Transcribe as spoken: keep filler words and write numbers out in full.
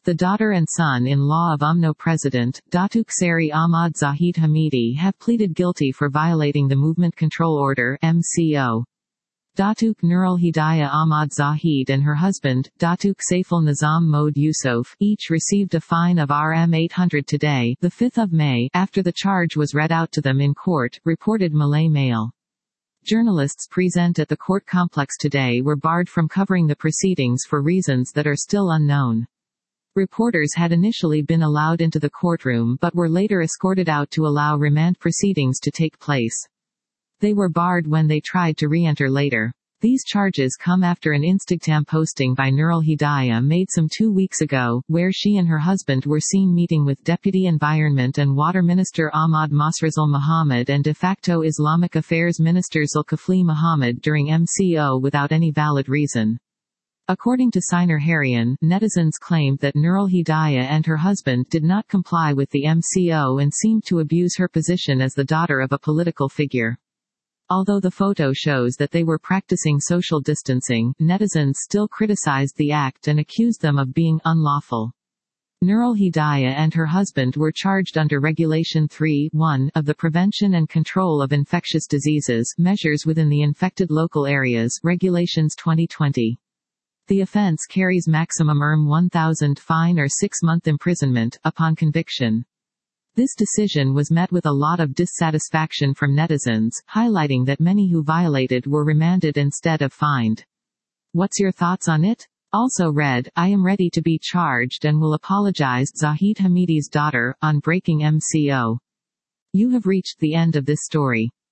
The daughter and son-in-law of U M N O President, Datuk Seri Ahmad Zahid Hamidi have pleaded guilty for violating the Movement Control Order M C O. Datuk Nurul Hidayah Ahmad Zahid and her husband, Datuk Saiful Nizam Mohd Yusof, each received a fine of R M eight hundred today, the fifth of May, after the charge was read out to them in court, reported Malay Mail. Journalists present at the court complex today were barred from covering the proceedings for reasons that are still unknown. Reporters had initially been allowed into the courtroom but were later escorted out to allow remand proceedings to take place. They were barred when they tried to re-enter later. These charges come after an Instagram posting by Nurul Hidayah made some two weeks ago, where she and her husband were seen meeting with Deputy Environment and Water Minister Ahmad Masrazal Mohammed and de facto Islamic Affairs Minister Zulkifli Mohammed during M C O without any valid reason. According to Sinar Harian, netizens claimed that Nurul Hidayah and her husband did not comply with the M C O and seemed to abuse her position as the daughter of a political figure. Although the photo shows that they were practicing social distancing, netizens still criticized the act and accused them of being unlawful. Nurul Hidayah and her husband were charged under Regulation three one of the Prevention and Control of Infectious Diseases Measures within the Infected Local Areas Regulations twenty twenty. The offense carries maximum R M one thousand fine or six-month imprisonment, upon conviction. This decision was met with a lot of dissatisfaction from netizens, highlighting that many who violated were remanded instead of fined. What's your thoughts on it? Also read, I am ready to be charged and will apologize Zahid Hamidi's daughter, on breaking M C O. You have reached the end of this story.